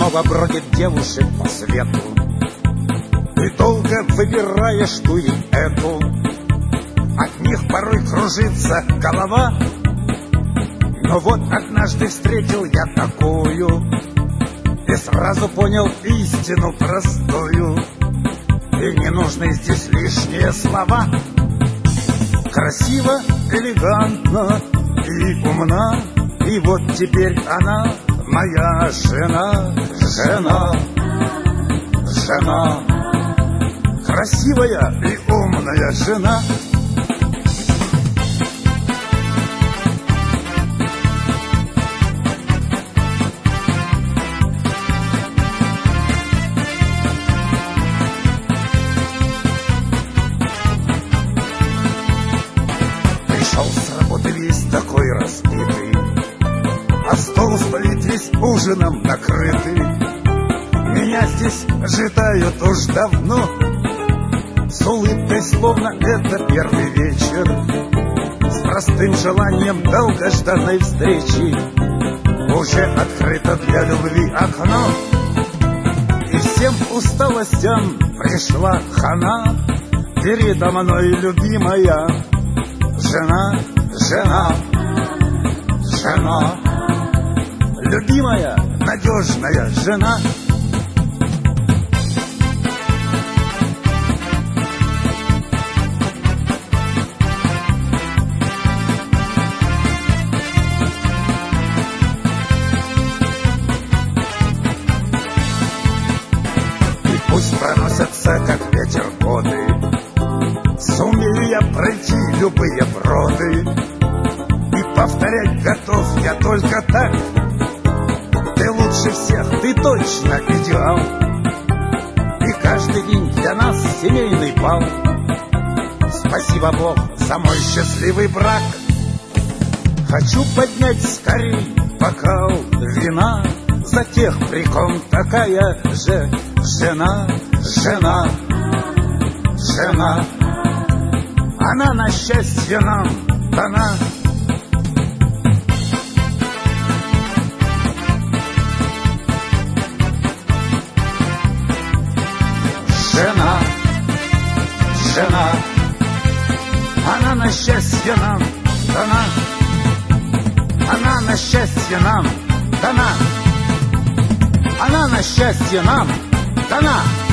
много бродит девушек по свету, и долго выбираешь ту и эту. От них порой кружится голова, но вот однажды встретил я такую и сразу понял истину простую. И не нужны здесь лишние слова. Красиво, элегантно и умна, и вот теперь она моя жена. Жена, жена, красивая и умная жена. Пришел с работы весь такой разбитый, а стол стоит весь ужином накрытый. Меня здесь ожидают уж давно, с улыбкой, словно это первый вечер, с простым желанием долгожданной встречи. Уже открыто для любви окно, и всем усталостям пришла хана. Передо мной любимая жена, жена, жена, любимая, надежная жена. И пусть проносятся, как ветер, годы, сумею я пройти любые броды, и повторять готов я только так. Ты лучше всех, ты точно идеал, и каждый день для нас семейный бал. Спасибо, Бог, за мой счастливый брак. Хочу поднять скорей бокал вина за тех, при ком такая же жена, жена, жена. Она на счастье нам дана. Жена, жена, она на счастье нам дана. Она на счастье нам дана. Она на счастье нам дана.